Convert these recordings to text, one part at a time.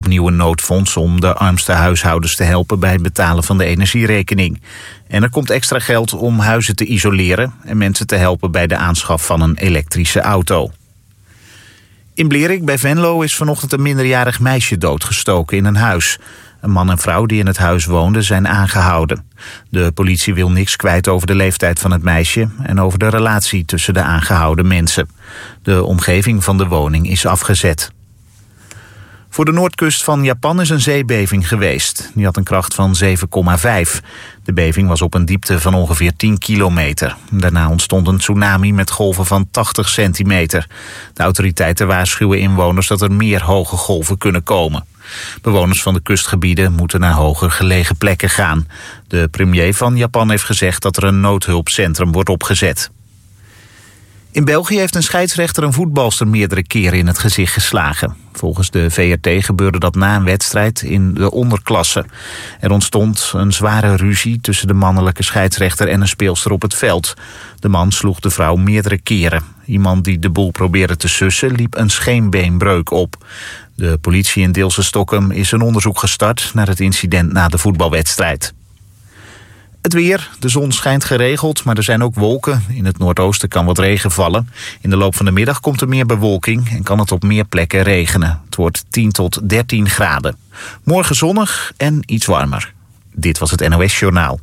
opnieuw een noodfonds om de armste huishoudens te helpen bij het betalen van de energierekening. En er komt extra geld om huizen te isoleren en mensen te helpen bij de aanschaf van een elektrische auto. In Blerik bij Venlo is vanochtend een minderjarig meisje doodgestoken in een huis. Een man en vrouw die in het huis woonden zijn aangehouden. De politie wil niks kwijt over de leeftijd van het meisje en over de relatie tussen de aangehouden mensen. De omgeving van de woning is afgezet. Voor de noordkust van Japan is een zeebeving geweest. Die had een kracht van 7,5. De beving was op een diepte van ongeveer 10 kilometer. Daarna ontstond een tsunami met golven van 80 centimeter. De autoriteiten waarschuwen inwoners dat er meer hoge golven kunnen komen. Bewoners van de kustgebieden moeten naar hoger gelegen plekken gaan. De premier van Japan heeft gezegd dat er een noodhulpcentrum wordt opgezet. In België heeft een scheidsrechter een voetbalster meerdere keren in het gezicht geslagen. Volgens de VRT gebeurde dat na een wedstrijd in de onderklasse. Er ontstond een zware ruzie tussen de mannelijke scheidsrechter en een speelster op het veld. De man sloeg de vrouw meerdere keren. Iemand die de boel probeerde te sussen liep een scheenbeenbreuk op. De politie in Deelsen-Stokkum is een onderzoek gestart naar het incident na de voetbalwedstrijd. Het weer, de zon schijnt geregeld, maar er zijn ook wolken. In het noordoosten kan wat regen vallen. In de loop van de middag komt er meer bewolking en kan het op meer plekken regenen. Het wordt 10 tot 13 graden. Morgen zonnig en iets warmer. Dit was het NOS Journaal.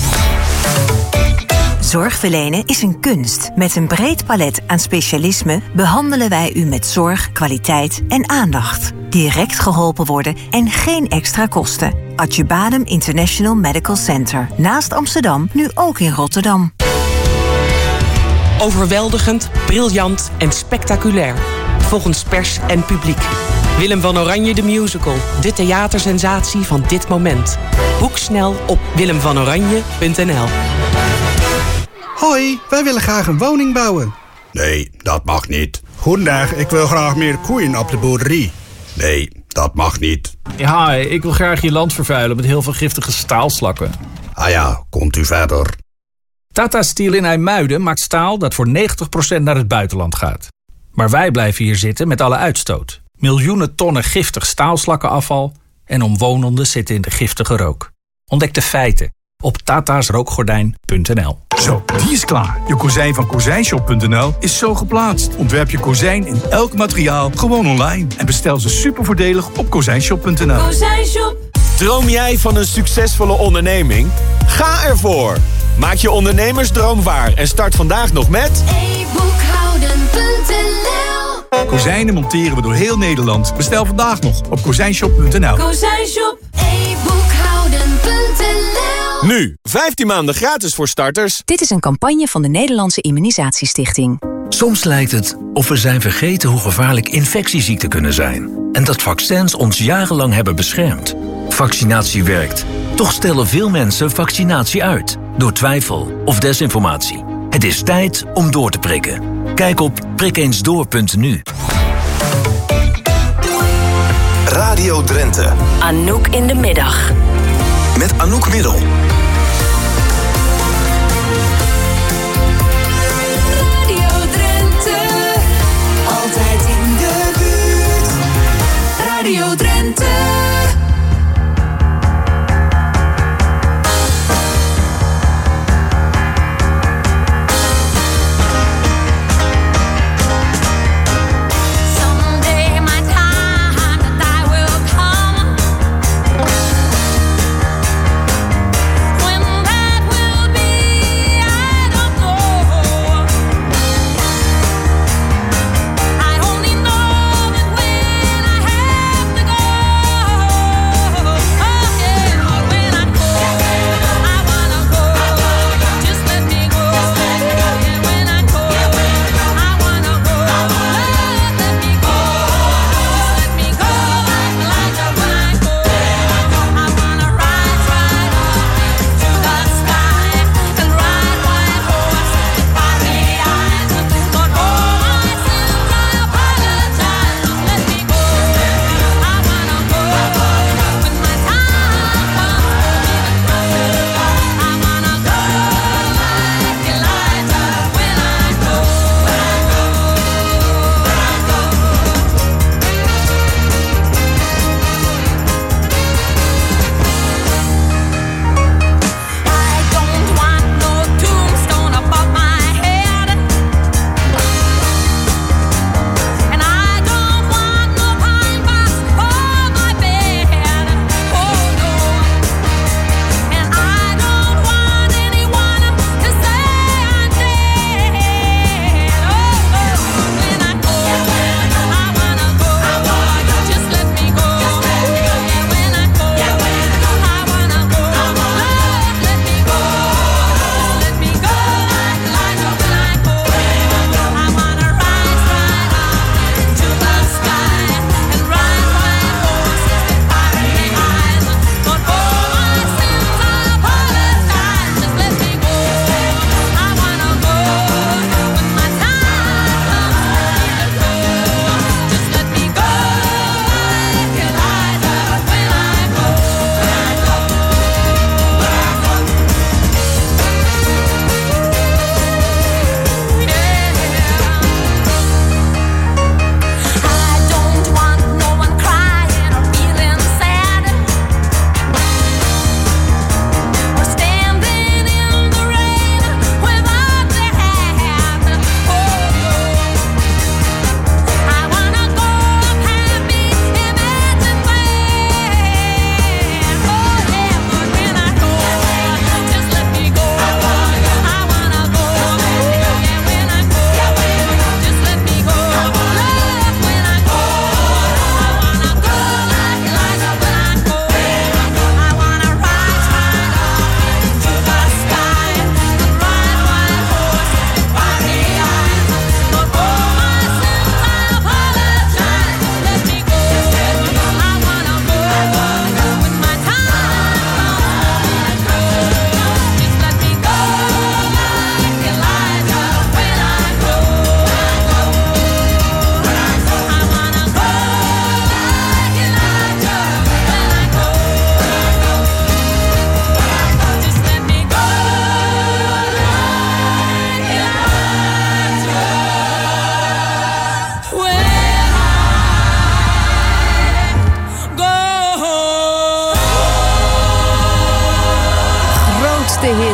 Zorg verlenen is een kunst. Met een breed palet aan specialismen behandelen wij u met zorg, kwaliteit en aandacht. Direct geholpen worden en geen extra kosten. Achybatum International Medical Center. Naast Amsterdam, nu ook in Rotterdam. Overweldigend, briljant en spectaculair. Volgens pers en publiek. Willem van Oranje de Musical. De theatersensatie van dit moment. Boek snel op willemvanoranje.nl. Hoi, wij willen graag een woning bouwen. Nee, dat mag niet. Goedendag, ik wil graag meer koeien op de boerderie. Nee, dat mag niet. Ja, ik wil graag je land vervuilen met heel veel giftige staalslakken. Ah ja, komt u verder. Tata Steel in IJmuiden maakt staal dat voor 90% naar het buitenland gaat. Maar wij blijven hier zitten met alle uitstoot. Miljoenen tonnen giftig staalslakkenafval en omwonenden zitten in de giftige rook. Ontdek de feiten op tatasrookgordijn.nl. Zo, die is klaar. Je kozijn van kozijnshop.nl is zo geplaatst. Ontwerp je kozijn in elk materiaal gewoon online. En bestel ze super voordelig op kozijnshop.nl. Kozijnshop. Droom jij van een succesvolle onderneming? Ga ervoor! Maak je ondernemersdroom waar en start vandaag nog met e-boekhouden.nl. Kozijnen monteren we door heel Nederland. Bestel vandaag nog op kozijnshop.nl. Kozijnshop. e-boekhouden.nl. Nu, 15 maanden gratis voor starters. Dit is een campagne van de Nederlandse Immunisatiestichting. Soms lijkt het of we zijn vergeten hoe gevaarlijk infectieziekten kunnen zijn. En dat vaccins ons jarenlang hebben beschermd. Vaccinatie werkt. Toch stellen veel mensen vaccinatie uit. Door twijfel of desinformatie. Het is tijd om door te prikken. Kijk op prikeensdoor.nu. Radio Drenthe. Anouk in de middag. Met Anouk Middel. Radio Drenthe. Altijd in de buurt. Radio Drenthe.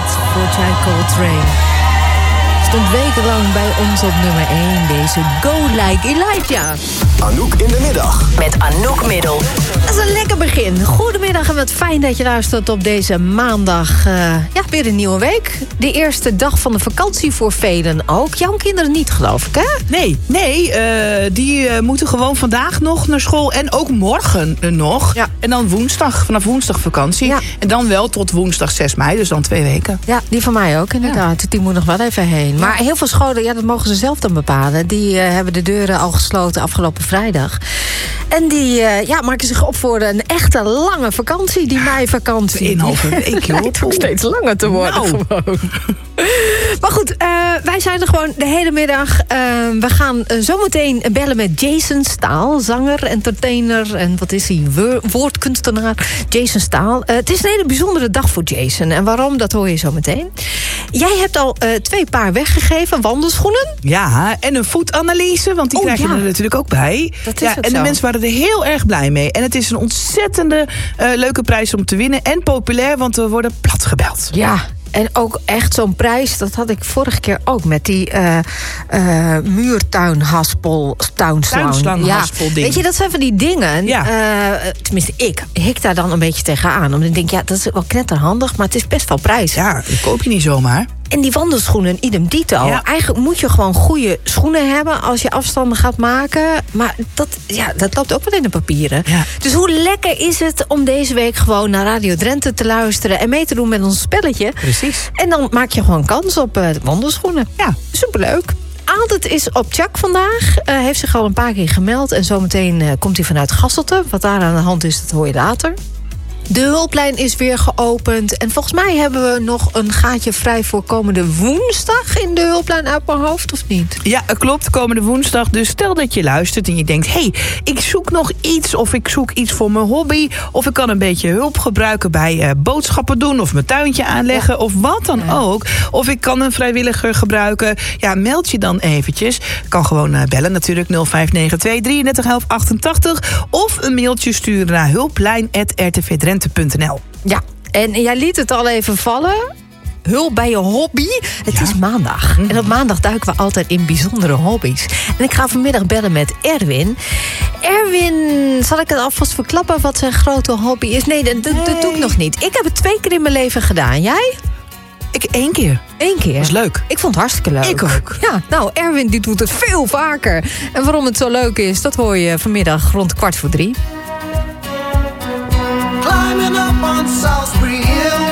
voor Ty Coltrane. Stond wekenlang bij ons op nummer 1, deze Go Like Elijah. Anouk in de middag. Met Anouk Middel. Dat is een lekker begin. Goedemiddag en wat fijn dat je luistert op deze maandag. Weer een nieuwe week. De eerste dag van de vakantie voor velen ook. Jouw kinderen niet, geloof ik, hè? Nee, die moeten gewoon vandaag nog naar school en ook morgen nog. Ja. En dan vanaf woensdag vakantie. Ja. En dan wel tot woensdag 6 mei, dus dan 2 weken. Ja, die van mij ook inderdaad. Ja. Die moet nog wel even heen. Maar heel veel scholen, dat mogen ze zelf dan bepalen. Die hebben de deuren al gesloten afgelopen vrijdag. En die maken zich op voor een echte lange vakantie, die meivakantie. 1,5 week, joh. Het hoeft steeds langer te worden gewoon. Maar goed, wij zijn er gewoon de hele middag. We gaan zometeen bellen met Jason Staal, zanger, entertainer en wat is hij, woordkunstenaar. Jason Staal. Het is een hele bijzondere dag voor Jason. En waarom, dat hoor je zo meteen. Jij hebt al 2 paar weggegeven, wandelschoenen. Ja, en een voetanalyse, want die krijg je er natuurlijk ook bij. Dat is ook en de zo. mensen waren er heel erg blij mee. En het is een ontzettende leuke prijs om te winnen. En populair, want we worden platgebeld. Ja. En ook echt zo'n prijs, dat had ik vorige keer ook met die tuinslang. Ja. Weet je, dat zijn van die dingen. Ja. Tenminste, ik hik daar dan een beetje tegenaan. Omdat ik denk, dat is wel knetterhandig, maar het is best wel prijs. Ja, dat koop je niet zomaar. En die wandelschoenen, idem dito. Ja. Eigenlijk moet je gewoon goede schoenen hebben als je afstanden gaat maken. Maar dat loopt ook wel in de papieren. Ja. Dus hoe lekker is het om deze week gewoon naar Radio Drenthe te luisteren en mee te doen met ons spelletje. Precies. En dan maak je gewoon kans op wandelschoenen. Ja. Superleuk. Aaldet is op Tjak vandaag. Heeft zich al een paar keer gemeld. En zometeen komt hij vanuit Gasselte. Wat daar aan de hand is, dat hoor je later. De hulplijn is weer geopend. En volgens mij hebben we nog een gaatje vrij voor komende woensdag in de hulplijn uit mijn hoofd, of niet? Ja, klopt, komende woensdag. Dus stel dat je luistert en je denkt, hey, ik zoek nog iets, of ik zoek iets voor mijn hobby, of ik kan een beetje hulp gebruiken bij boodschappen doen, of mijn tuintje aanleggen, of wat dan ook. Of ik kan een vrijwilliger gebruiken. Ja, meld je dan eventjes. Kan gewoon bellen natuurlijk, 0592 33 11 88. Of een mailtje sturen naar hulplijn@rtvdrenthe.nl. Ja, en jij liet het al even vallen. Hulp bij je hobby. Het is maandag. En op maandag duiken we altijd in bijzondere hobby's. En ik ga vanmiddag bellen met Erwin. Erwin, zal ik het alvast verklappen wat zijn grote hobby is? Nee, dat doe ik nog niet. Ik heb het 2 keer in mijn leven gedaan. Jij? Ik 1 keer. 1 keer? Dat is leuk. Ik vond het hartstikke leuk. Ik ook. Ja, nou, Erwin die doet het veel vaker. En waarom het zo leuk is, dat hoor je vanmiddag rond 2:45. Climbing up on Salisbury Hill,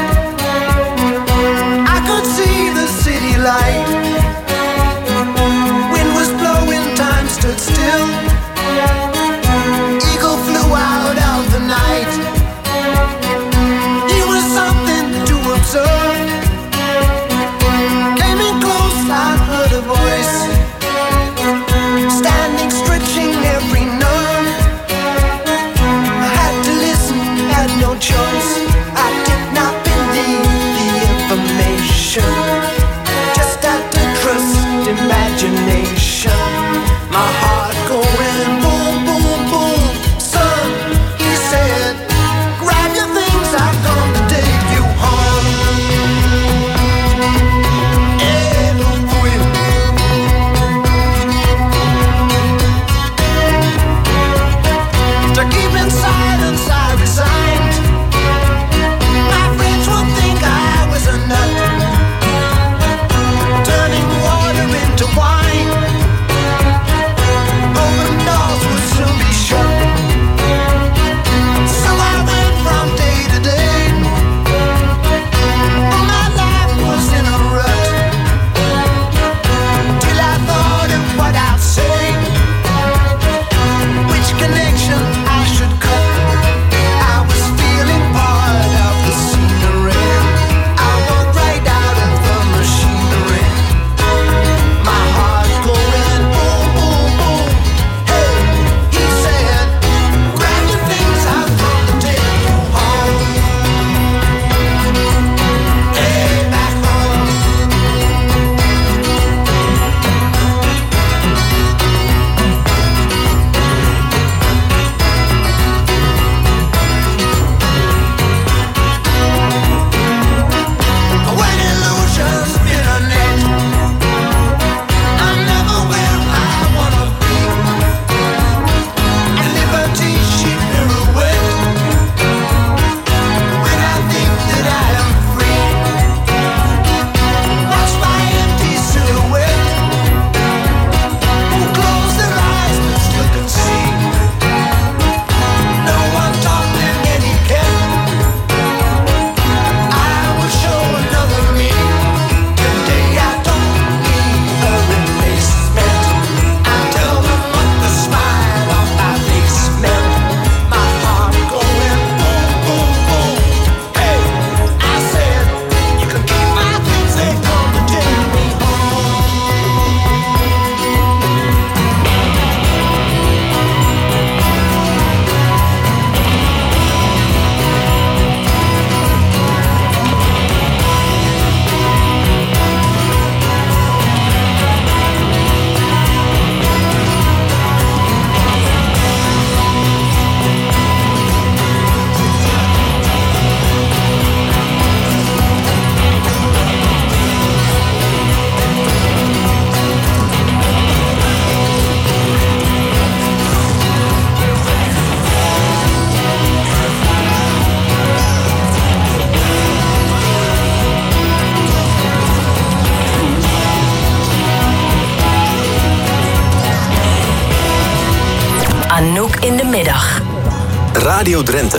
I could see the city light. Wind was blowing, time stood still. Eagle flew out of the night. He was something to observe. Came in close, I heard a voice, standing, stretching every nerve. middag. Radio Drenthe.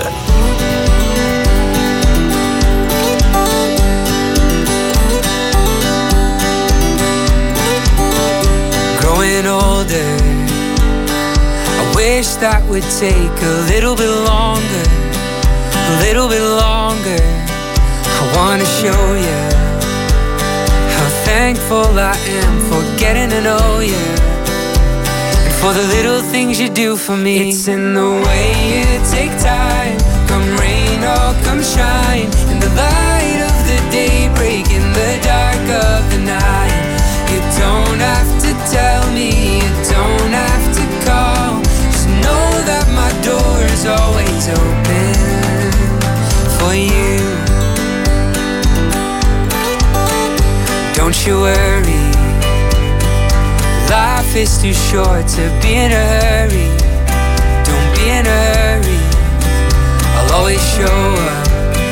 Growing older, I wish that would take a little bit longer, a little bit longer. I wanna show you how thankful I am for getting to know you, and for the little things you do for me. It's in the way you take time, come rain or come shine, in the light of the day, break in the dark of the night. You don't have to tell me, you don't have to call, just know that my door is always open for you. Don't you worry, life is too short to be in a hurry. Don't be in a hurry, I'll always show up,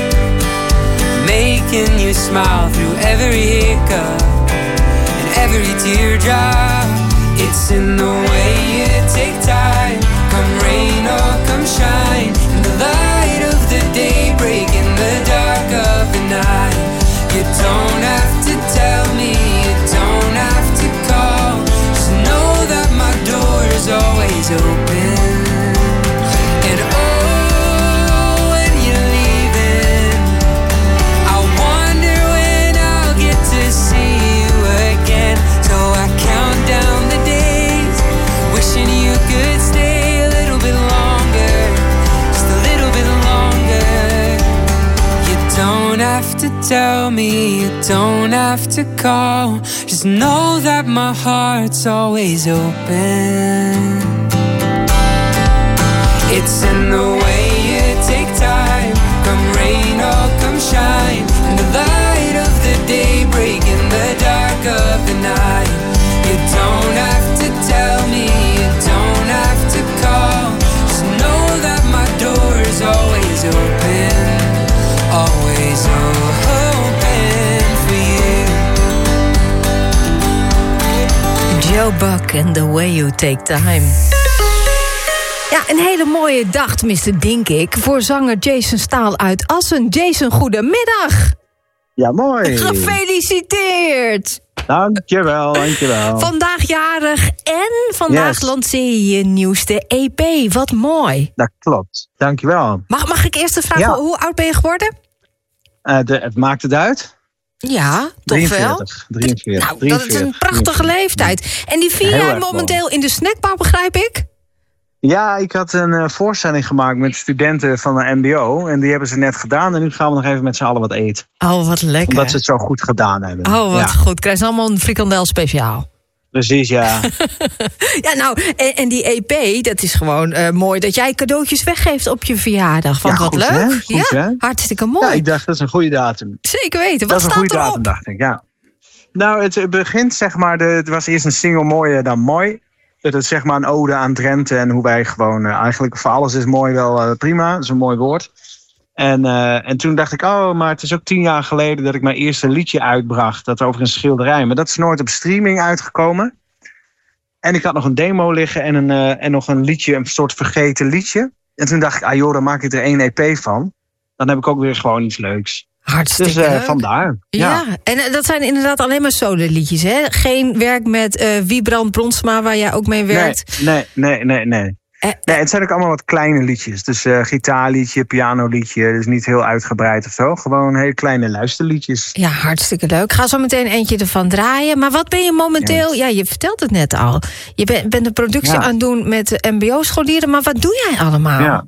making you smile through every hiccup, every teardrop. It's in the way you take time, come rain or come shine, in the light of the day, break in the dark of the night. You don't have to tell me, you don't have to call, just know that my door is always open. And oh, when you're leaving, I wonder when I'll get to see you again. So I count down the days, wishing you could stay a little bit longer, just a little bit longer. You don't have to tell me, you don't have to call, just know that my heart's always open. It's in the way you take time, come rain or come shine, in the light of the day, break in the dark of the night. You don't have to tell me, you don't have to call, just know that my door is always open, always open for you. Joe Buck and The Way You Take Time. Ja, een hele mooie dag, tenminste denk ik, voor zanger Jason Staal uit Assen. Jason, goedemiddag. Ja, mooi. Gefeliciteerd. Dankjewel, dankjewel. Vandaag jarig en vandaag lanceer je je nieuwste EP. Wat mooi. Dat klopt, dankjewel. Mag ik eerst vragen, hoe oud ben je geworden? Het maakt het uit? Ja, toch wel? 43. Nou, dat is een prachtige leeftijd. En die vier jij momenteel in de snackbar, begrijp ik? Ja, ik had een voorstelling gemaakt met studenten van de mbo. En die hebben ze net gedaan. En nu gaan we nog even met z'n allen wat eten. Oh, wat lekker. Omdat ze het zo goed gedaan hebben. Oh, wat goed. Krijg je allemaal een frikandel speciaal. Precies, ja. Ja, nou, en die EP, dat is gewoon mooi dat jij cadeautjes weggeeft op je verjaardag. Want wat goed, leuk. Hè? Goed, ja, hè? hartstikke mooi. Ja, ik dacht, dat is een goede datum. Zeker weten. Wat staat erop? Dat is een goede datum, erop? dacht ik, ja. Nou, het begint, zeg maar, het was eerst een single Mooier dan Mooi. Het is zeg maar een ode aan Drenthe en hoe wij gewoon eigenlijk voor alles is mooi wel prima. Dat is een mooi woord. En toen dacht ik, maar het is ook 10 jaar geleden dat ik mijn eerste liedje uitbracht. Dat over een schilderij. Maar dat is nooit op streaming uitgekomen. En ik had nog een demo liggen en nog een liedje, een soort vergeten liedje. En toen dacht ik, dan maak ik er 1 EP van. Dan heb ik ook weer gewoon iets leuks. Hartstikke dus leuk. Vandaar. Ja, en dat zijn inderdaad alleen maar solo-liedjes, hè? Geen werk met Wiebrand Bronsma, waar jij ook mee werkt? Nee. Nee, het zijn ook allemaal wat kleine liedjes. Dus gitaarliedje, pianoliedje. Dus niet heel uitgebreid of zo. Gewoon hele kleine luisterliedjes. Ja, hartstikke leuk. Ik ga zo meteen eentje ervan draaien. Maar wat ben je momenteel... Ja, je vertelt het net al. Je bent de productie aan het doen met mbo-scholieren. Maar wat doe jij allemaal? Ja.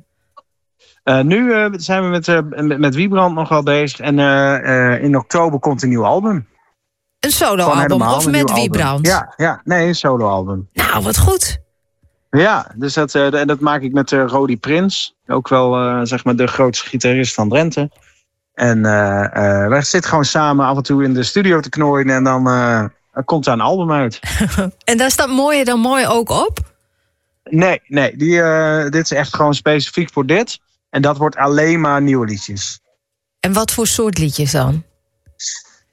Nu zijn we met Wiebrand nog wel bezig. En in oktober komt een nieuw album. Een solo-album of met Wiebrand? Een solo-album. Nou, wat goed. Ja, dus dat maak ik met Rodi Prins. Ook wel zeg maar de grootste gitarist van Drenthe. En wij zitten gewoon samen af en toe in de studio te knooien. En dan komt daar een album uit. En daar staat Mooier dan Mooi ook op? Nee. Dit is echt gewoon specifiek voor dit. En dat wordt alleen maar nieuwe liedjes. En wat voor soort liedjes dan?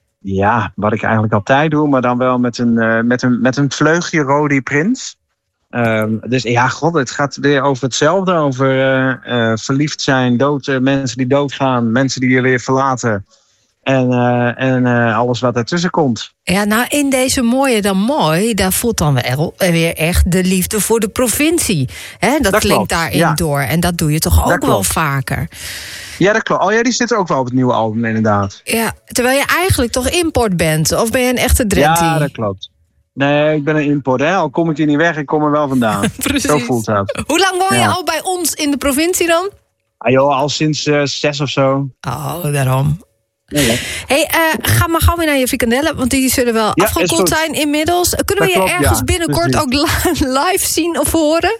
Ja, wat ik eigenlijk altijd doe. Maar dan wel met een vleugje Rodi Prins. Dus ja, god, het gaat weer over hetzelfde. Over verliefd zijn, mensen die doodgaan, mensen die je weer verlaten. En alles wat ertussen komt. Ja, nou, in deze Mooier dan Mooi, daar voelt dan weer echt de liefde voor de provincie. Hè? Dat klinkt klopt, daarin door. En dat doe je toch ook wel vaker. Ja, dat klopt. Oh ja, die zit ook wel op het nieuwe album, inderdaad. Ja, terwijl je eigenlijk toch import bent. Of ben je een echte Drentie? Ja, dat klopt. Nee, ik ben een import. Hè? Al kom ik hier niet weg, ik kom er wel vandaan. Precies. Zo voelt dat. Hoe lang woon je al bij ons in de provincie dan? Ah joh, al sinds 6 of zo. Oh, daarom. Ja. Hey, ga maar gauw weer naar je frikandellen, want die zullen wel afgekoeld zijn inmiddels. Kunnen we je ergens binnenkort ook live zien of horen?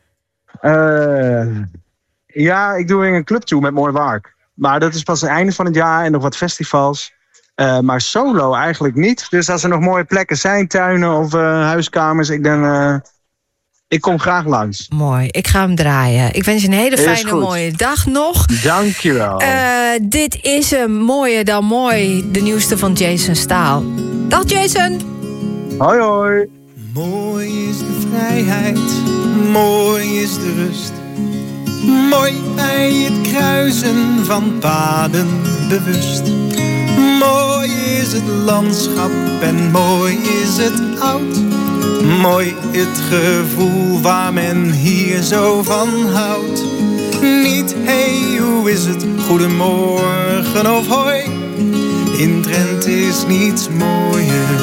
Ja, ik doe een clubtour met Mooi Waark. Maar dat is pas het einde van het jaar en nog wat festivals. Maar solo eigenlijk niet. Dus als er nog mooie plekken zijn, tuinen of huiskamers, ik kom graag langs. Mooi, ik ga hem draaien. Ik wens je een hele fijne, mooie dag nog. Dankjewel. Dit is een Mooier dan Mooi, de nieuwste van Jason Staal. Dag Jason. Hoi hoi. Mooi is de vrijheid, mooi is de rust. Mooi bij het kruisen van paden bewust. Mooi is het landschap en mooi is het oud. Mooi het gevoel waar men hier zo van houdt. Niet hey, hoe is het, goedemorgen of hoi. In Drenthe is niets mooier,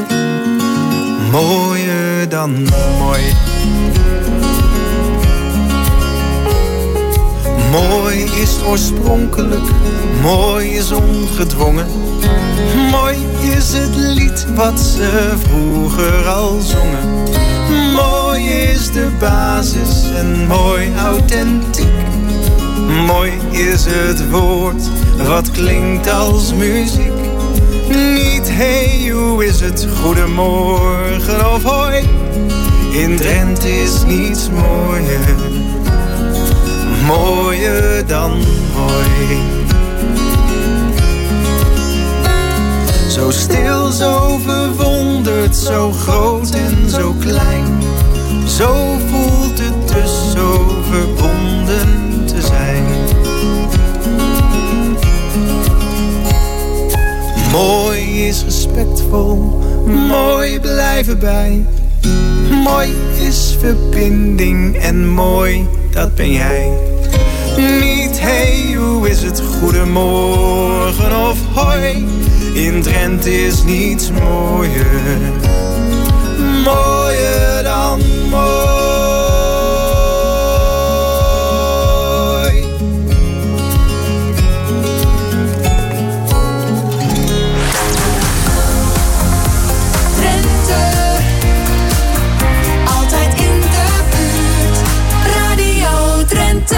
mooier dan mooi. Mooi is oorspronkelijk, mooi is ongedwongen. Mooi is het lied wat ze vroeger al zongen. Mooi is de basis en mooi authentiek. Mooi is het woord wat klinkt als muziek. Niet hey, hoe is het, goedemorgen of hoi. In Drenthe is niets mooier, mooier dan mooi. Zo stil, zo verwonderd, zo groot en zo klein. Zo voelt het dus zo verbonden te zijn. Mooi is respectvol, mooi blijven bij. Mooi is verbinding en mooi, dat ben jij. Niet hey, hoe is het, goedemorgen of hoi. In Drenthe is niets mooier, mooier dan mooi. Drenthe, altijd in de buurt. Radio Drenthe.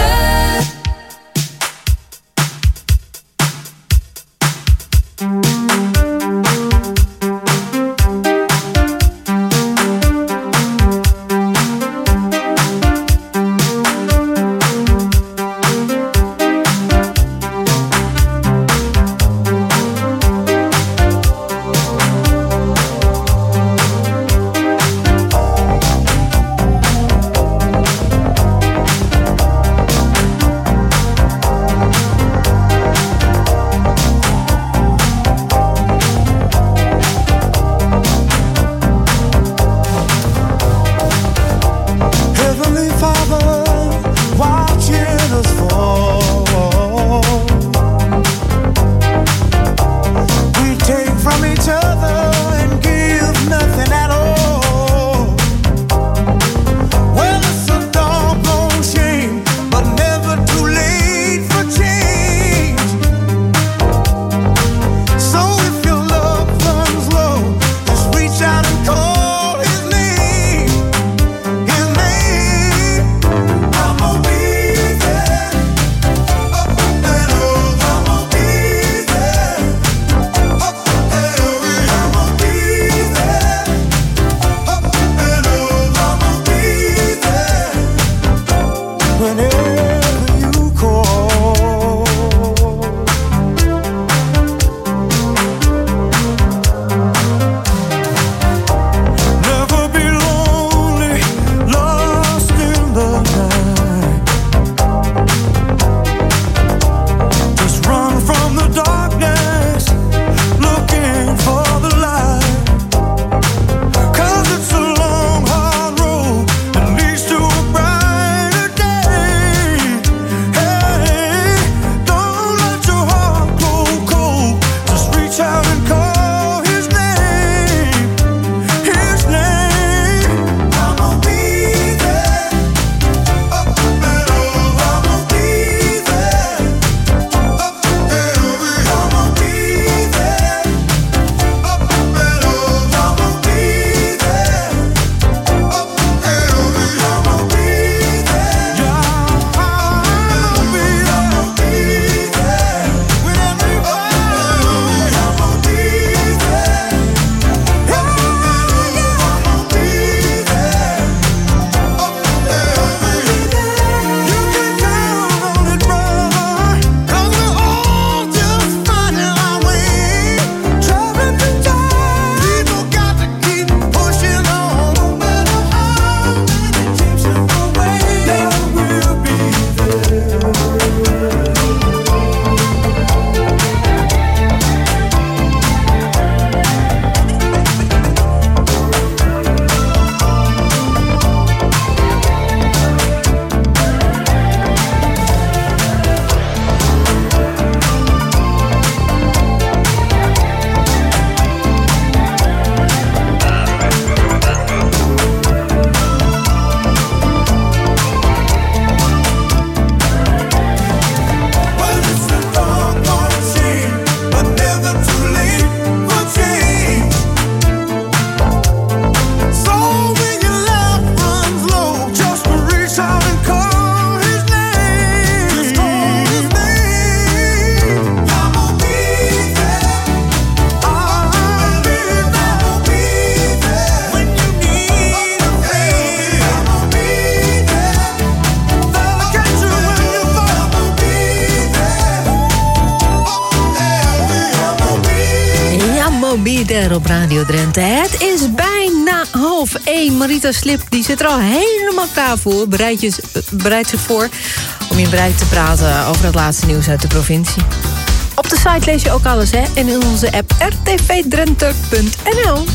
daar op Radio Drenthe. Het is bijna 12:30. Marita Slip die zit er al helemaal klaar voor. Bereidt zich voor om je bereid te praten over het laatste nieuws uit de provincie. Op de site lees je ook alles, hè? En in onze app rtvdrenthe.nl.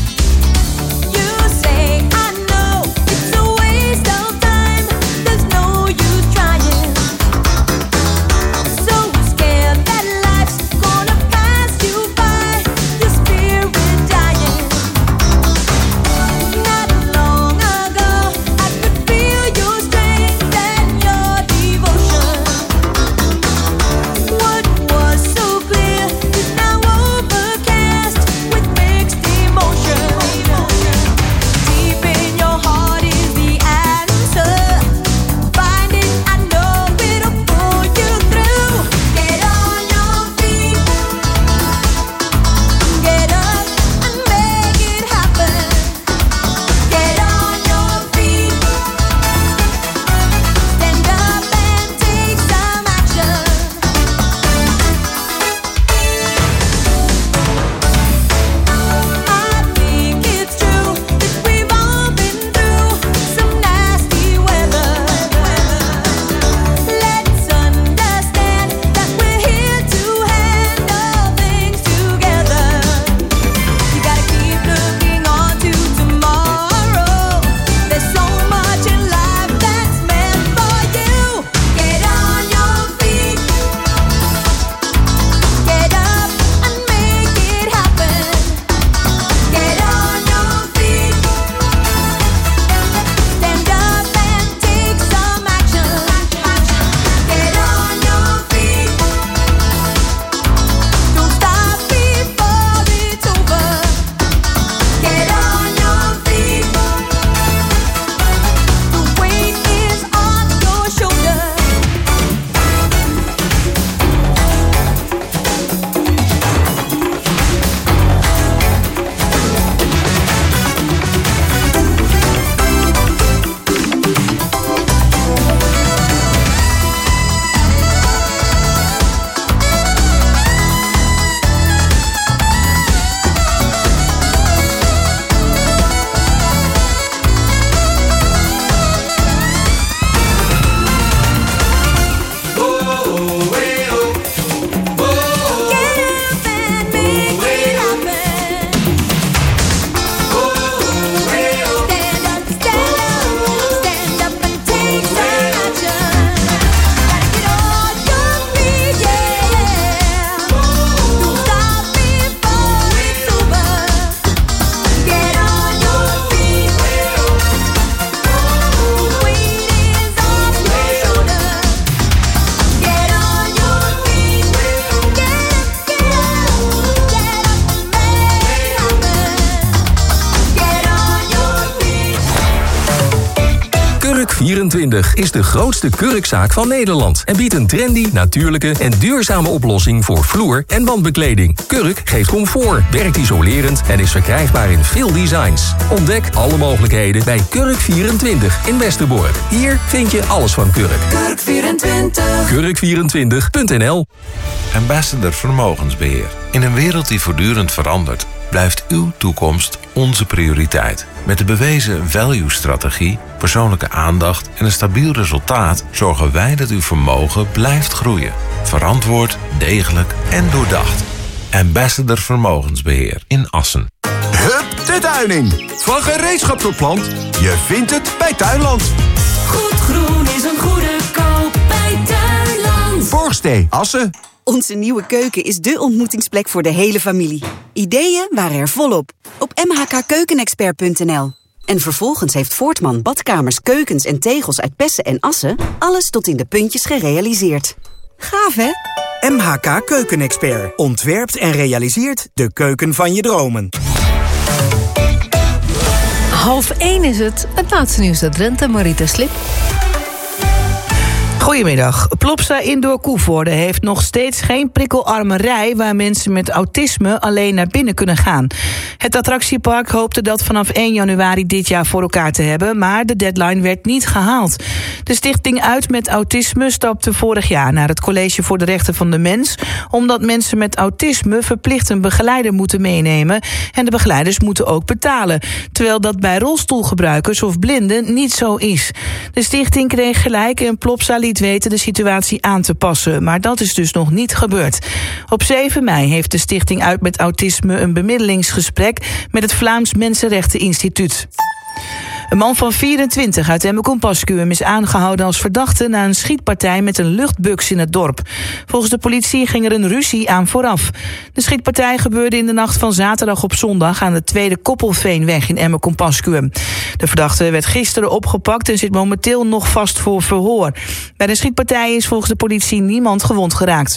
Kurk24 is de grootste kurkzaak van Nederland en biedt een trendy, natuurlijke en duurzame oplossing voor vloer- en wandbekleding. Kurk geeft comfort, werkt isolerend en is verkrijgbaar in veel designs. Ontdek alle mogelijkheden bij Kurk24 in Westerbork. Hier vind je alles van Kurk. Kurk24. Kurk24.nl. Ambassador Vermogensbeheer. In een wereld die voortdurend verandert, blijft uw toekomst onze prioriteit. Met de bewezen value-strategie, persoonlijke aandacht en een stabiel resultaat zorgen wij dat uw vermogen blijft groeien. Verantwoord, degelijk en doordacht. Ambassador Vermogensbeheer in Assen. Hup de tuin in. Van gereedschap tot plant. Je vindt het bij Tuinland. Goed groen is een goede koop bij Tuinland. Borgstee, Assen. Onze nieuwe keuken is dé ontmoetingsplek voor de hele familie. Ideeën waren er volop. Op mhkkeukenexpert.nl. En vervolgens heeft Voortman badkamers, keukens en tegels uit Pessen en Assen alles tot in de puntjes gerealiseerd. Gaaf, hè? MHK Keukenexpert ontwerpt en realiseert de keuken van je dromen. 12:30 is het. Het laatste nieuws uit Drenthe, Marita Slip. Goedemiddag. Plopsa Indoor Koevoorde heeft nog steeds geen prikkelarmerij waar mensen met autisme alleen naar binnen kunnen gaan. Het attractiepark hoopte dat vanaf 1 januari dit jaar voor elkaar te hebben, maar de deadline werd niet gehaald. De stichting Uit met Autisme stapte vorig jaar naar het College voor de Rechten van de Mens, omdat mensen met autisme verplicht een begeleider moeten meenemen en de begeleiders moeten ook betalen, terwijl dat bij rolstoelgebruikers of blinden niet zo is. De stichting kreeg gelijk en Plopsa liet weten de situatie aan te passen, maar dat is dus nog niet gebeurd. Op 7 mei heeft de stichting Uit met Autisme een bemiddelingsgesprek met het Vlaams Mensenrechteninstituut. Een man van 24 uit Emmen-Compascuum is aangehouden als verdachte na een schietpartij met een luchtbuks in het dorp. Volgens de politie ging er een ruzie aan vooraf. De schietpartij gebeurde in de nacht van zaterdag op zondag aan de Tweede Koppelveenweg in Emmen-Compascuum. De verdachte werd gisteren opgepakt en zit momenteel nog vast voor verhoor. Bij de schietpartij is volgens de politie niemand gewond geraakt.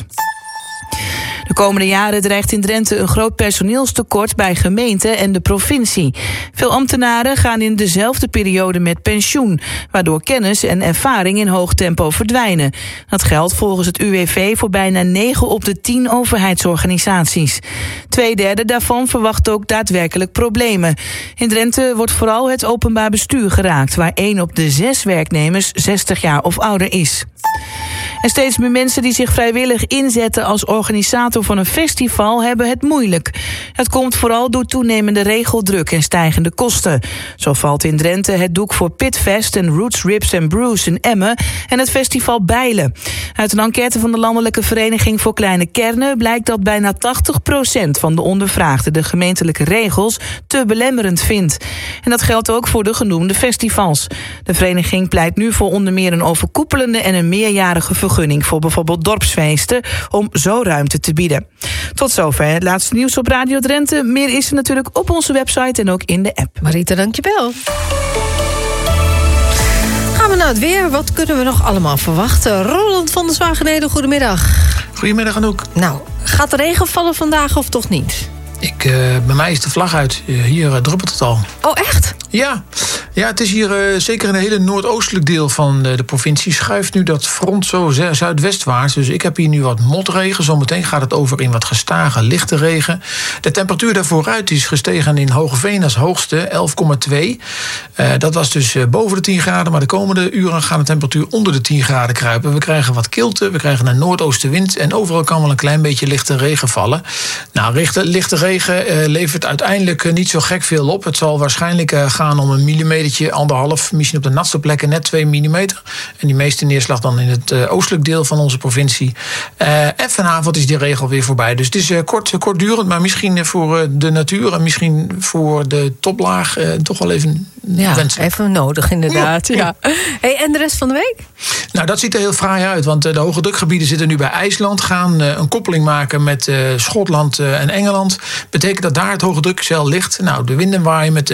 De komende jaren dreigt in Drenthe een groot personeelstekort bij gemeenten en de provincie. Veel ambtenaren gaan in dezelfde periode met pensioen, waardoor kennis en ervaring in hoog tempo verdwijnen. Dat geldt volgens het UWV voor bijna 9 op de 10 overheidsorganisaties. 2/3 daarvan verwacht ook daadwerkelijk problemen. In Drenthe wordt vooral het openbaar bestuur geraakt, waar 1 op de 6 werknemers 60 jaar of ouder is. En steeds meer mensen die zich vrijwillig inzetten als organisator van een festival hebben het moeilijk. Het komt vooral door toenemende regeldruk en stijgende kosten. Zo valt in Drenthe het doek voor Pitfest en Roots Ribs and Brews in Emmen en het festival Bijlen. Uit een enquête van de Landelijke Vereniging voor Kleine Kernen blijkt dat bijna 80% van de ondervraagden de gemeentelijke regels te belemmerend vindt. En dat geldt ook voor de genoemde festivals. De vereniging pleit nu voor onder meer een overkoepelende en een meerjarige vergunning voor bijvoorbeeld dorpsfeesten om zo ruimte te bieden. Tot zover het laatste nieuws op Radio Drenthe. Meer is er natuurlijk op onze website en ook in de app. Marita, dankjewel. Gaan we naar het weer. Wat kunnen we nog allemaal verwachten? Roland van der Zwagenheden, goedemiddag. Goedemiddag Anouk. Nou, gaat er regen vallen vandaag of toch niet? Bij mij is de vlag uit. Hier druppelt het al. Oh, echt? Ja, het is hier zeker in een hele noordoostelijk deel van de provincie. Schuift nu dat front zo zuidwestwaarts. Dus ik heb hier nu wat motregen. Zometeen gaat het over in wat gestage, lichte regen. De temperatuur daarvooruit is gestegen in Hogeveen als hoogste, 11,2. Dat was dus boven de 10 graden. Maar de komende uren gaat de temperatuur onder de 10 graden kruipen. We krijgen wat kilte, we krijgen een noordoostenwind. En overal kan wel een klein beetje lichte regen vallen. Nou, lichte regen levert uiteindelijk niet zo gek veel op. Het zal waarschijnlijk gaan om 1 millimetertje, 1,5, misschien op de natste plekken net 2 millimeter. En die meeste neerslag dan in het oostelijk deel van onze provincie. En vanavond is die regel weer voorbij. Dus het is kortdurend, maar misschien voor de natuur en misschien voor de toplaag toch wel even wenselijk. Even nodig inderdaad. Ja. Hey, en de rest van de week? Nou, dat ziet er heel fraai uit, want de hoge drukgebieden zitten nu bij IJsland, gaan een koppeling maken met Schotland en Engeland. Betekent dat daar het hoge drukcel ligt. Nou, de winden waaien met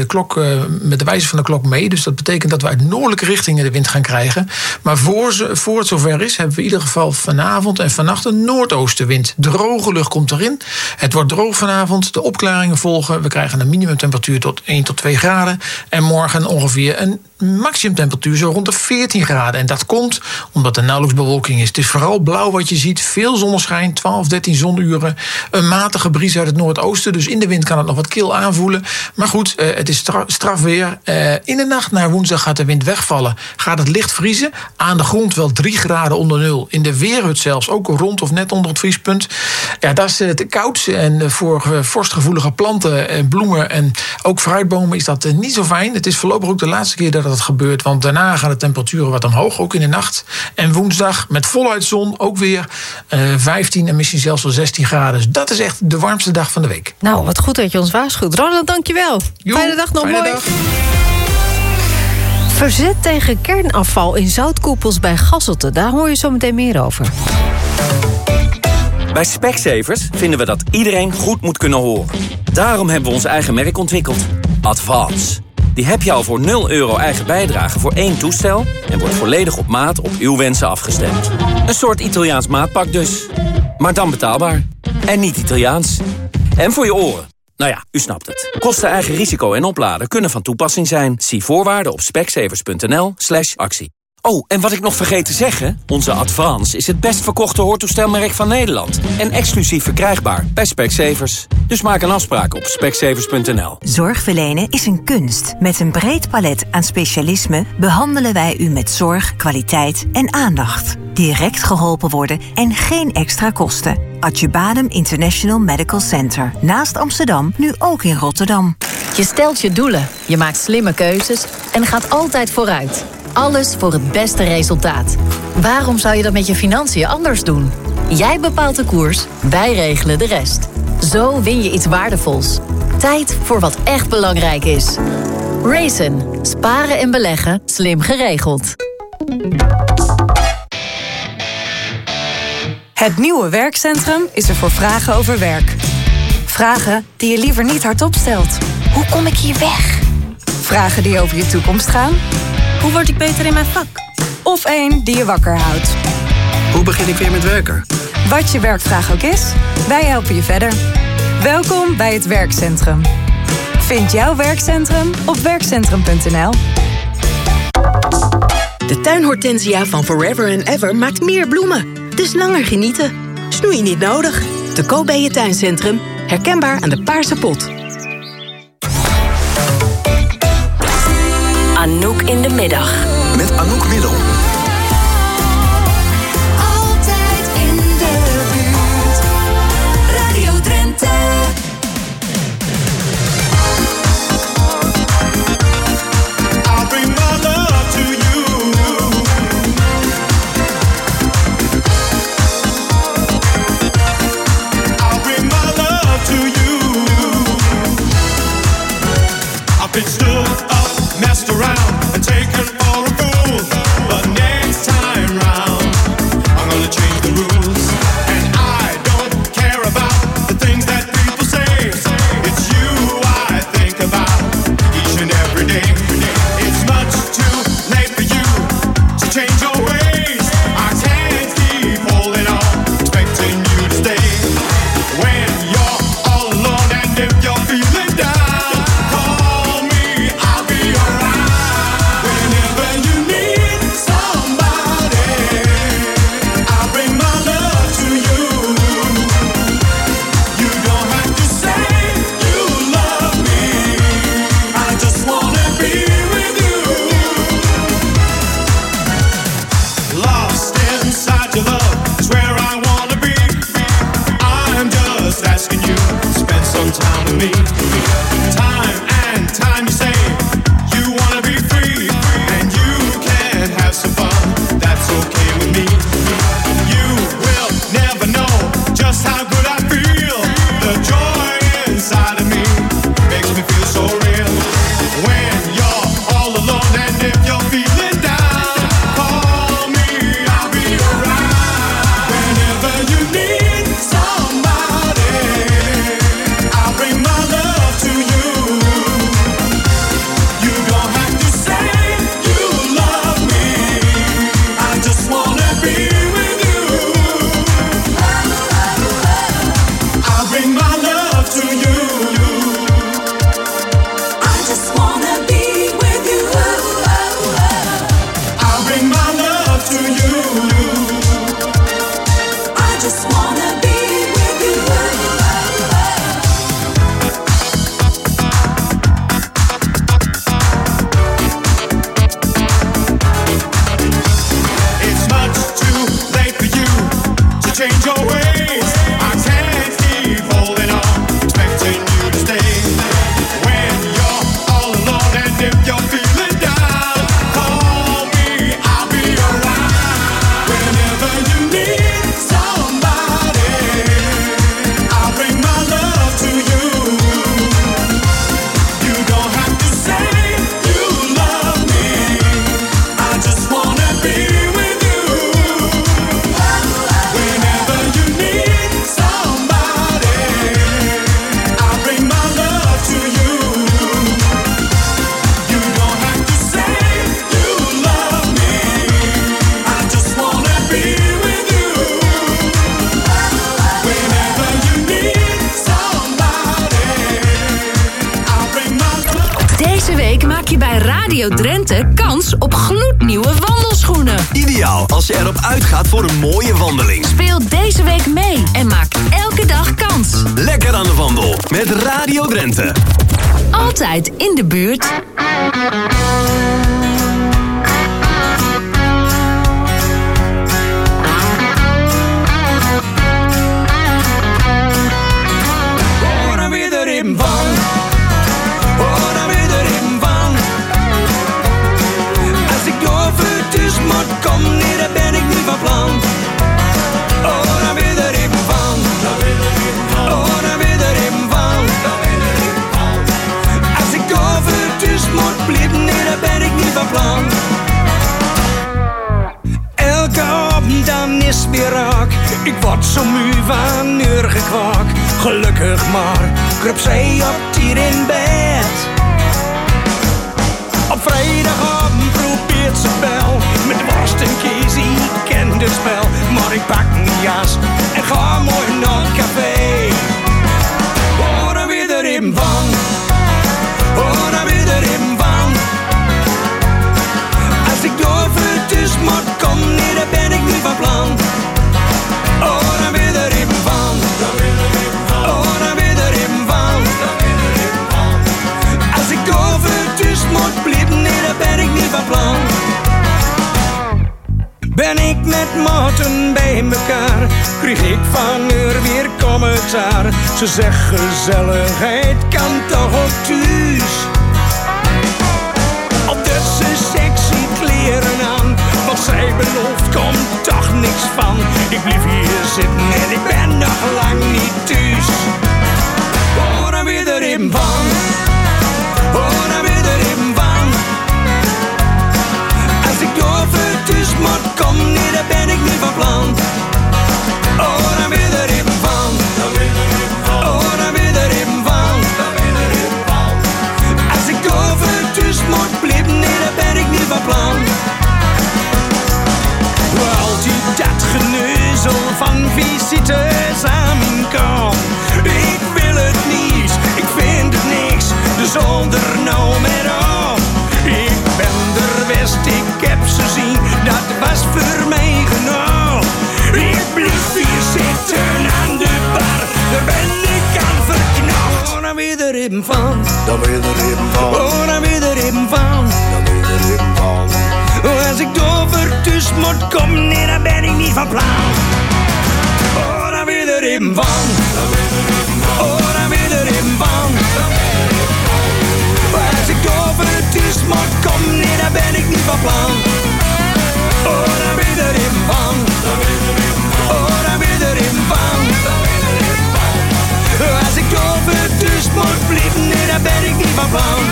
de wijze van de klok mee. Dus dat betekent dat we uit noordelijke richtingen de wind gaan krijgen. Maar voor het zover is, hebben we in ieder geval vanavond en vannacht een noordoostenwind. Droge lucht komt erin. Het wordt droog vanavond. De opklaringen volgen. We krijgen een minimumtemperatuur tot 1 tot 2 graden. En morgen ongeveer een maximumtemperatuur zo rond de 14 graden. En dat komt omdat er nauwelijks bewolking is. Het is vooral blauw wat je ziet. Veel zonneschijn, 12, 13 zonuren. Een matige bries uit het noordoosten. Dus in de wind kan het nog wat kil aanvoelen. Maar goed, het is straf weer. In de nacht naar woensdag gaat de wind wegvallen. Gaat het licht vriezen. Aan de grond wel 3 graden onder nul. In de weerhut zelfs ook rond of net onder het vriespunt. Ja, dat is te koud. En voor vorstgevoelige planten en bloemen en ook fruitbomen is dat niet zo fijn. Het is voorlopig ook de laatste keer dat het gebeurt. Want daarna gaan de temperaturen wat omhoog, ook in de nacht. En woensdag met voluit zon ook weer 15 en misschien zelfs wel 16 graden. Dus dat is echt de warmste dag van de week. Nou, wat goed dat je ons waarschuwt. Ronald, dankjewel. Fijne dag nog, mooi. Dag. Verzet tegen kernafval in zoutkoepels bij Gasselte. Daar hoor je zo meteen meer over. Bij Specsavers vinden we dat iedereen goed moet kunnen horen. Daarom hebben we ons eigen merk ontwikkeld. Advance. Die heb je al voor €0 eigen bijdrage voor 1 toestel en wordt volledig op maat op uw wensen afgestemd. Een soort Italiaans maatpak dus. Maar dan betaalbaar. En niet Italiaans. En voor je oren. Nou ja, u snapt het. Kosten, eigen risico en opladen kunnen van toepassing zijn. Zie voorwaarden op specsavers.nl/actie. Oh, en wat ik nog vergeet te zeggen... onze Advance is het best verkochte hoortoestelmerk van Nederland. En exclusief verkrijgbaar bij Specsavers. Dus maak een afspraak op specsavers.nl. Zorg verlenen is een kunst. Met een breed palet aan specialismen behandelen wij u met zorg, kwaliteit en aandacht. Direct geholpen worden en geen extra kosten. Adjubadem International Medical Center. Naast Amsterdam, nu ook in Rotterdam. Je stelt je doelen, je maakt slimme keuzes en gaat altijd vooruit. Alles voor het beste resultaat. Waarom zou je dat met je financiën anders doen? Jij bepaalt de koers, wij regelen de rest. Zo win je iets waardevols. Tijd voor wat echt belangrijk is. Raisin. Sparen en beleggen. Slim geregeld. Het nieuwe werkcentrum is er voor vragen over werk. Vragen die je liever niet hardop stelt. Hoe kom ik hier weg? Vragen die over je toekomst gaan. Hoe word ik beter in mijn vak? Of één die je wakker houdt. Hoe begin ik weer met werken? Wat je werkvraag ook is, wij helpen je verder. Welkom bij het werkcentrum. Vind jouw werkcentrum op werkcentrum.nl. De tuinhortensia van Forever and Ever maakt meer bloemen. Dus langer genieten. Snoei niet nodig. Te koop bij je tuincentrum. Herkenbaar aan de paarse pot. Anouk in de middag. Met Anouk Middel. Altijd in de buurt. Radio Drenthe. I'll bring my love to you. I'll bring my love to you. I've been stood up, messed around, and taken for a fool. But next time round, I'm gonna change the rules. And I don't care about the things that people say. It's you I think about each and every day. It's much too late for you to change your ways. I can't keep holding on, expecting you to stay. When you're all alone and if you're feeling down, call me, I'll be around. Whenever you need somebody, I'll bring my love to you. You don't have to say you love me, I just wanna be with you. Lost inside your love is where I wanna be. I'm just asking you to spend some time with me. Time and time you say you wanna be free, and you can have some fun, that's okay with me. You will never know just how good I feel. The joy inside of me makes me feel so real. When you're all alone and if you're feeling down, call me, I'll be around. Whenever you need somebody, I'll bring my love to you. You don't have to say you love me, I just wanna be with you. I'll bring my love to you. I just wanna be with you. I'll bring my love to you. I just wanna be with you. It's much too late for you to change your ways. I can't keep holding on, expecting you to stay. When you're all alone and if you're feeling down, call me, I'll be around. Whenever you need somebody, I'll bring my love to you. You don't have to say you love me, I just wanna be with you. Whenever you need je bij Radio Drenthe kans op gloednieuwe wandelschoenen. Ideaal als je erop uitgaat voor een mooie wandeling. Speel deze week mee en maak elke dag kans. Lekker aan de wandel met Radio Drenthe. Altijd in de buurt. Kom niet, daar ben ik niet van plan. Oh, daar ben je er even van. Oh, daar ben je er even van. Als ik over thuis moet blijven, nee, daar ben ik niet van plan. Elke avond dan is weer raak. Ik word zo moe van uurgekwak. Gelukkig maar, kruip zij op tier in bed. Op vrijdagavond probeert ze bel. Met worst en kies, ik ken het spel. Maar ik pak mijn jas en ga mooi naar het café. Oh, daar weer er even van. Oh, daar weer er even van. Als ik door thuis moet komen, nee, daar ben ik niet van plan. Oh, daar weer er even van. Oh, daar weer er even van. Als ik door thuis moet blijven, nee, daar ben ik niet van plan. Ben ik met maten bij mekaar, kreeg ik van haar weer commentaar. Ze zegt gezelligheid kan toch ook thuis. Op dat ze sexy kleren aan, wat zij belooft komt toch niks van. Ik blijf hier zitten en ik ben nog lang niet thuis. Oh, daar weer er even van. Oh, daar weer er even van. Als ik door thuis moet komen, nee, daar ben ik niet van plan. Oh, daar weer er even van. Oh, daar weer er even van. Als ik door thuis moet blijven, nee, daar ben ik niet van plan. Altijd dat geneuzel van visites aan mijn kant. Ik wil het niet, ik vind het niks, dus ondernou met op. Ik ben er best, ik heb ze zien, dat was voor mij genoeg. Ik blijf hier zitten aan de bar, daar ben ik aan verknocht. Oh, daar weer er even van. Daar weer er even van. Oh, daar weer er even van. Daar weer er even van. Oh, als ik over thuis moet komen, nee, daar ben ik niet van plan. Oh, daar weer er even van. Oh, daar weer er even van. Als ik over thuis moet komen, nee, daar ben ik niet van plan. Oh, daar weer er even van. Oh, daar weer er even van. Als ik over thuis moet blijven, nee, daar ben ik niet van plan.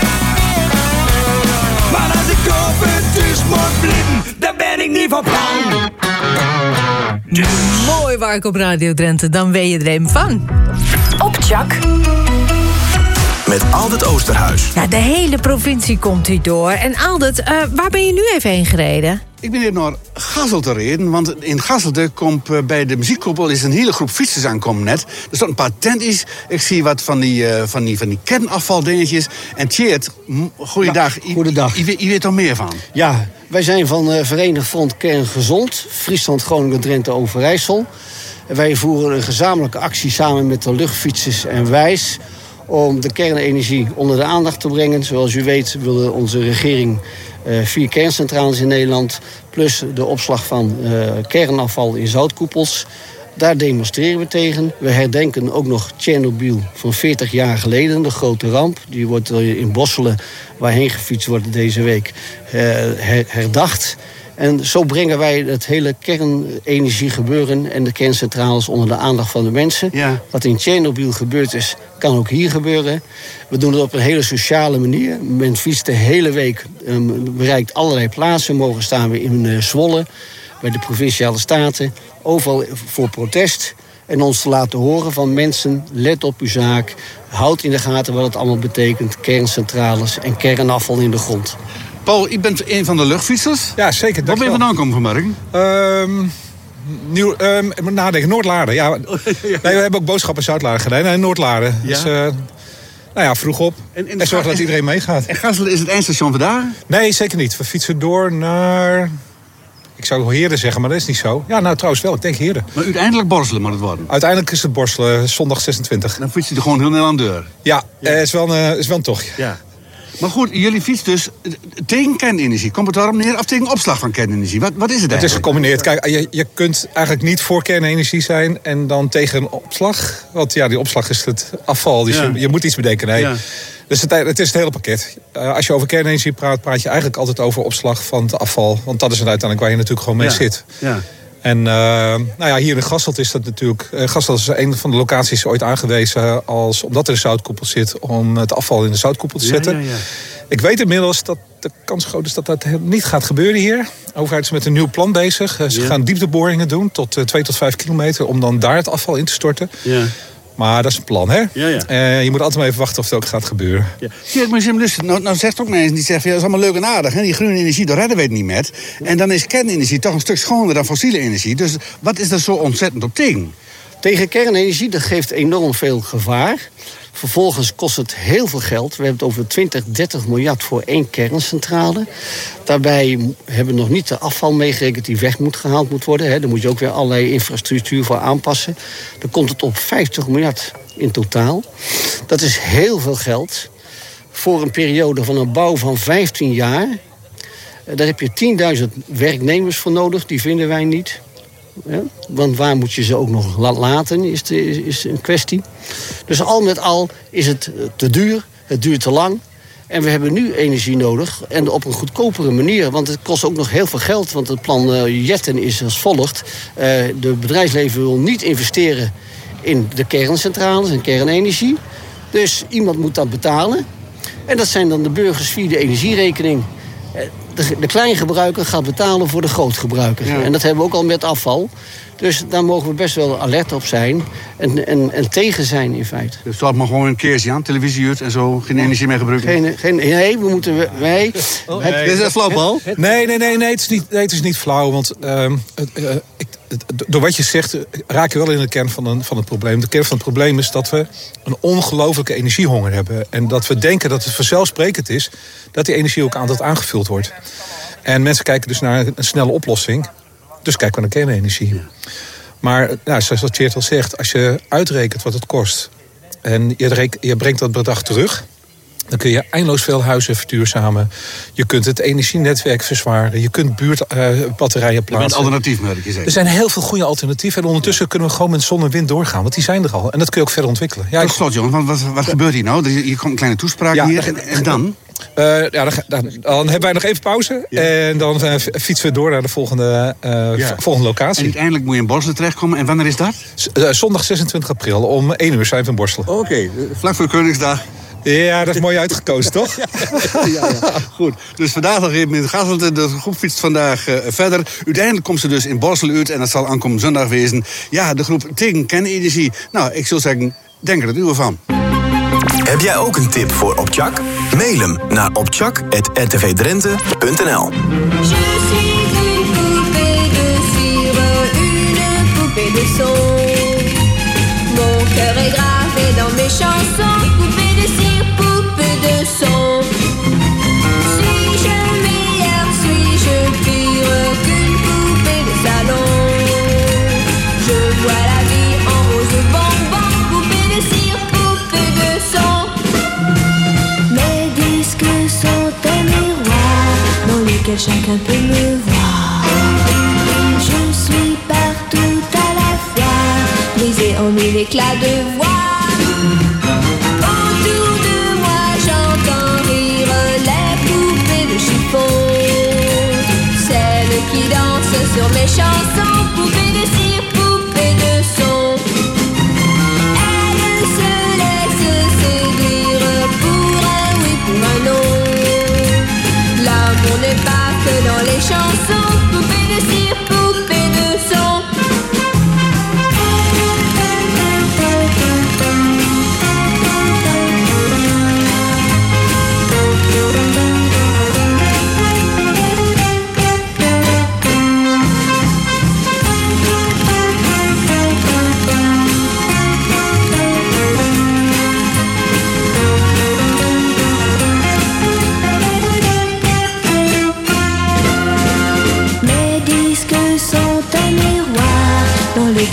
Maar als ik over thuis moet blijven, daar ben ik niet van plan. Dus. Mooi, Wark op Radio Drenthe, dan ben je er even van. Op Tjak. Met Aldert Oosterhuis. Ja, de hele provincie komt hier door. En Aldert, waar ben je nu even heen gereden? Ik ben hier naar Gasselte gereden, want in Gasselte komt bij de muziekkoepel is een hele groep fietsers aankomen net. Er staan een paar tentjes, ik zie wat van die kernafvaldingetjes. En Tjeerd, goeiedag. Ja, goedendag. Je weet er meer van? Ja, wij zijn van Verenigd Front Kern Gezond, Friesland, Groningen, Drenthe, Overijssel. Wij voeren een gezamenlijke actie samen met de luchtfietsers en Wijs om de kernenergie onder de aandacht te brengen. Zoals u weet wilde onze regering 4 kerncentrales in Nederland, plus de opslag van kernafval in zoutkoepels. Daar demonstreren we tegen. We herdenken ook nog Tsjernobyl van 40 jaar geleden, de grote ramp. Die wordt in Bosselen, waarheen gefietst wordt deze week, herdacht. En zo brengen wij het hele kernenergiegebeuren en de kerncentrales onder de aandacht van de mensen. Ja. Wat in Tsjernobyl gebeurd is, kan ook hier gebeuren. We doen het op een hele sociale manier. Men fietst de hele week, bereikt allerlei plaatsen. Mogen staan we in Zwolle, bij de Provinciale Staten. Overal voor protest. En ons te laten horen van mensen, let op uw zaak. Houd in de gaten wat het allemaal betekent. Kerncentrales en kernafval in de grond. Paul, je bent een van de luchtfietsers. Ja, zeker. Waar ben je vandaan komen vanmorgen? Nadenken, Noordlaren. Ja. Nee, we hebben ook boodschappen in Zuidlaren gedaan. Nee, Noordlaren. Ja. Dus, Nou ja, vroeg op. En zorgen dat iedereen meegaat. En Gasselen is het eindstation vandaag? Nee, zeker niet. We fietsen door naar... Ik zou Heerden zeggen, maar dat is niet zo. Ja, nou trouwens wel. Ik denk Heerden. Maar uiteindelijk Borselen moet het worden? Uiteindelijk is het Borselen, zondag 26. Dan fiets je er gewoon heel snel aan de deur? Ja, is wel een tochtje. Ja. Maar goed, jullie fietsen dus tegen kernenergie. Komt het daarom neer? Of tegen opslag van kernenergie? Wat is het eigenlijk? Het is gecombineerd. Kijk, je kunt eigenlijk niet voor kernenergie zijn en dan tegen een opslag. Want ja, die opslag is het afval. Dus je moet iets bedenken. Nee. Ja. Dus het is het hele pakket. Als je over kernenergie praat je eigenlijk altijd over opslag van het afval. Want dat is het uiteindelijk waar je natuurlijk gewoon mee zit. Ja. En hier in Gasselt is dat natuurlijk... Gasselt is een van de locaties ooit aangewezen omdat er een zoutkoepel zit, om het afval in de zoutkoepel te zetten. Ja. Ik weet inmiddels dat de kans groot is dat dat niet gaat gebeuren hier. De overheid is met een nieuw plan bezig. Ze gaan diepteboringen doen tot 2 tot 5 kilometer om dan daar het afval in te storten. Ja. Maar dat is een plan, hè? Ja. Je moet altijd maar even wachten of het ook gaat gebeuren. Ja, maar nou zegt ook mensen die zeggen... Ja, dat is allemaal leuk en aardig. Hè? Die groene energie, daar redden we het niet met. En dan is kernenergie toch een stuk schoner dan fossiele energie. Dus wat is er zo ontzettend op tegen? Tegen kernenergie, dat geeft enorm veel gevaar. Vervolgens kost het heel veel geld. We hebben het over 20, 30 miljard voor 1 kerncentrale. Daarbij hebben we nog niet de afval meegerekend die weg gehaald moet worden. Daar moet je ook weer allerlei infrastructuur voor aanpassen. Dan komt het op 50 miljard in totaal. Dat is heel veel geld voor een periode van een bouw van 15 jaar. Daar heb je 10.000 werknemers voor nodig. Die vinden wij niet. Ja, want waar moet je ze ook nog laten, is een kwestie. Dus al met al is het te duur, het duurt te lang. En we hebben nu energie nodig en op een goedkopere manier. Want het kost ook nog heel veel geld. Want het plan Jetten is als volgt. De bedrijfsleven wil niet investeren in de kerncentrales en kernenergie. Dus iemand moet dat betalen. En dat zijn dan de burgers via de energierekening. De kleingebruiker gaat betalen voor de grootgebruiker. Ja. En dat hebben we ook al met afval. Dus daar mogen we best wel alert op zijn. En tegen zijn in feite. Dus dat mag gewoon een keertje aan, televisie uit en zo. Geen energie meer gebruiken? Nee, we moeten... Dit is een flauwbal? Nee, het is niet flauw. Want door wat je zegt raak je wel in de kern van het probleem. De kern van het probleem is dat we een ongelofelijke energiehonger hebben. En dat we denken dat het vanzelfsprekend is dat die energie ook altijd aangevuld wordt. En mensen kijken dus naar een snelle oplossing. Dus kijken we naar kernenergie. Maar zoals Tjeerd al zegt, als je uitrekent wat het kost en je brengt dat bedrag terug, dan kun je eindeloos veel huizen verduurzamen. Je kunt het energienetwerk verzwaren. Je kunt buurtbatterijen plaatsen. Je bent alternatief, moet ik je zeggen. Er zijn heel veel goede alternatieven. En ondertussen kunnen we gewoon met zon en wind doorgaan. Want die zijn er al. En dat kun je ook verder ontwikkelen. Ja, tot slot, Jon, wat gebeurt hier nou? Hier komt een kleine toespraak hier. En dan? Dan hebben wij nog even pauze. Ja. En dan fietsen we door naar de volgende locatie. En uiteindelijk moet je in Borselen terechtkomen. En wanneer is dat? Zondag 26 april. Om 1 uur zijn we in Borselen. Oké, vlak voor de Koningsdag. Ja, dat is mooi uitgekozen, toch? Ja. Goed. Dus vandaag nog even in Gasselt. De groep fietst vandaag verder. Uiteindelijk komt ze dus in Borselen uit. En dat zal aankomende zondag wezen. Ja, de groep tegen kernenergie. Nou, ik zou zeggen, denk er het uur van. Heb jij ook een tip voor Opchak? Mail hem naar opchak@rtvdrenthe.nl. Mon cœur est gravé dans mes chansons. Poupée de cire, poupée de son. Suis-je meilleure, suis-je pire qu'une poupée de salon? Je vois la vie en rose bonbon. Poupée de cire, poupée de son. Mes disques sont un miroir dans lequel chacun peut me voir. Je suis partout à la fois, brisée en mille éclats de voix. Autour de moi j'entends rire les poupées de chiffon, celles qui dansent sur mes chansons. Poupées de cire, poupées de son. Elles se laissent séduire pour un oui, pour un non. L'amour n'est pas que dans les chansons. Poupées de cire, poupées de son.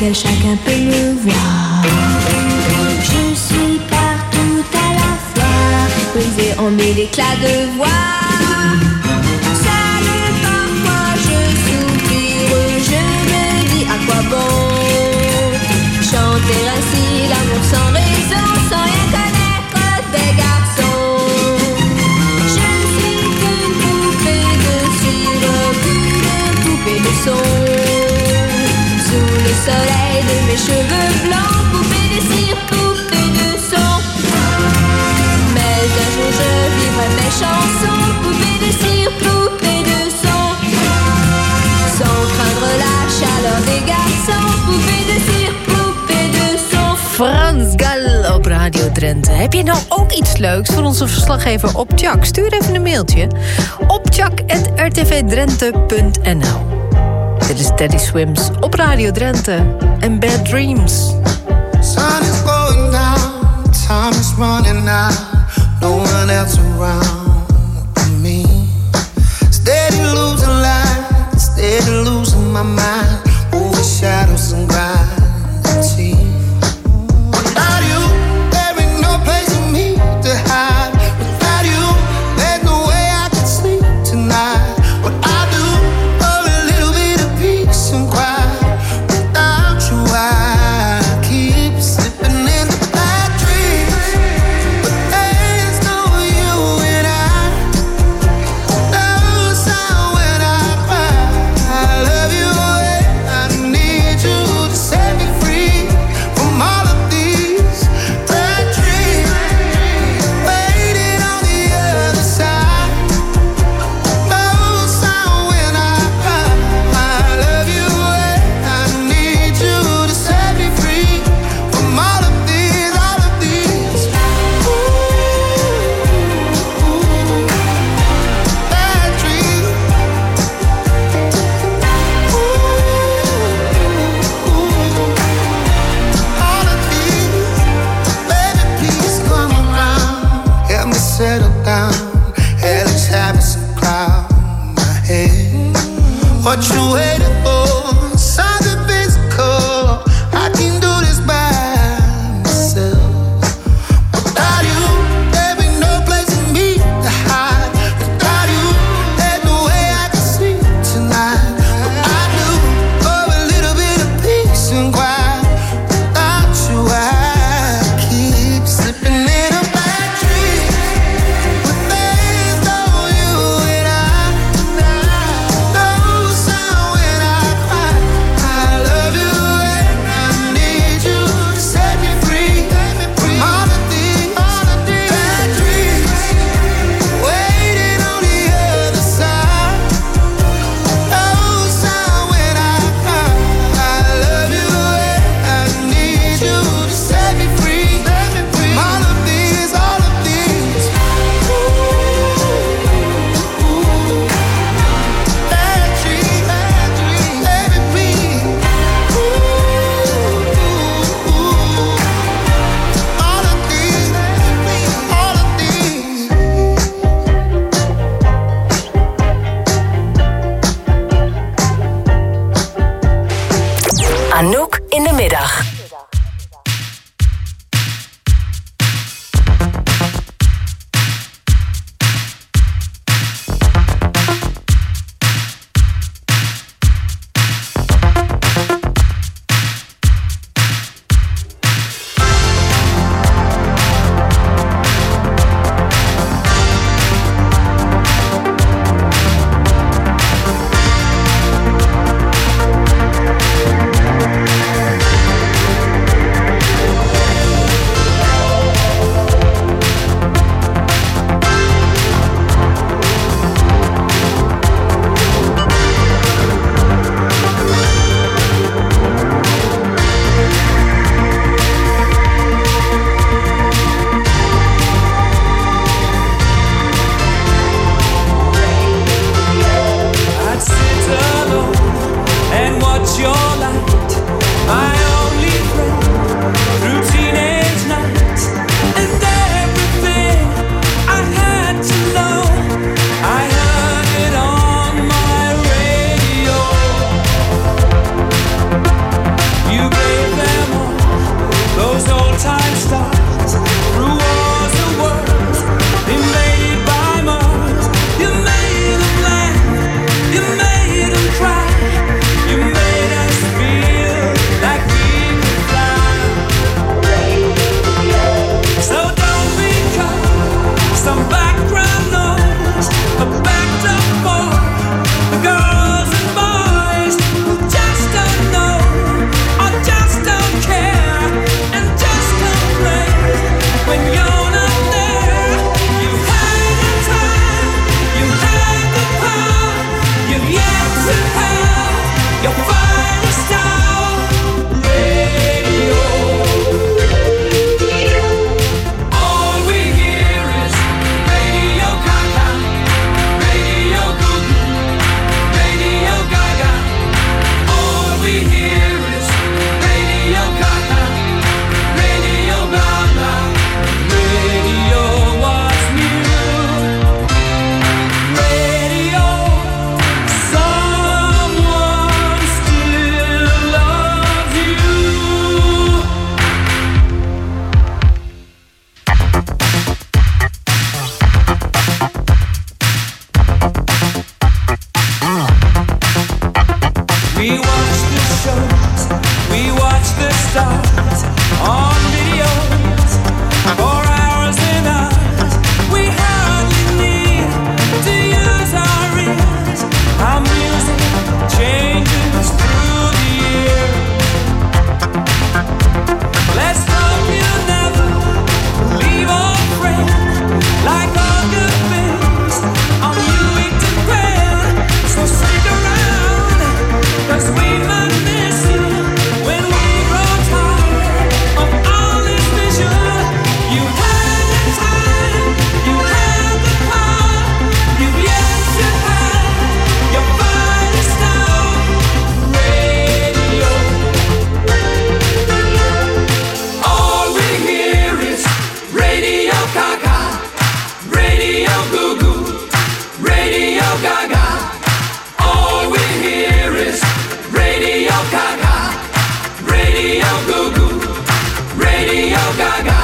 laquelle chacun peut me voir. Je suis partout à la fois, brisée en mille éclats de voix. Seule parfois je soupire, je me dis à quoi bon chanter ainsi l'amour sans raison, sans rien connaître des garçons. Je suis qu'une poupée de cire, qu'une poupée de son. Sous le soleil de mes cheveux blancs, poupée de cire, poupée de son. Mais un jour je vivrai mes chansons, poupée de cire, poupée de son. Sans craindre la chaleur des garçons, poupée de cire, poupée de son. Frans Gal op Radio Drenthe. Heb je nou ook iets leuks voor onze verslaggever Optjak? Stuur even een mailtje. optjak@rtvdrenthe.nl. Dit is Teddy Swims op Radio Drenthe en Bad Dreams. Sun is going down, time is running out, no one else around me. Steady losing light, steady losing my mind, over shadows and gravity. Without you, there ain't no place for me to hide. Without you, there's no way I can sleep tonight. What I do, a little bit of peace and quiet. Without you, I keep slipping into bad dreams. But there's no you and I. No sound when I cry. I love you and I need you to say. on videos for hours and hours. We hardly need to use our ears. Our music changes through the year. Let's hope you never leave our friend like all good things on you eat to grand. So stick around, 'cause we might miss you when we grow tired of all this vision. You had the time, you had the power, you've yet to have your finest hour. Radio. All we hear is Radio Gaga, Radio Goo Goo, Radio Gaga. All we hear is Radio Gaga, Radio Goo Goo, Radio Gaga.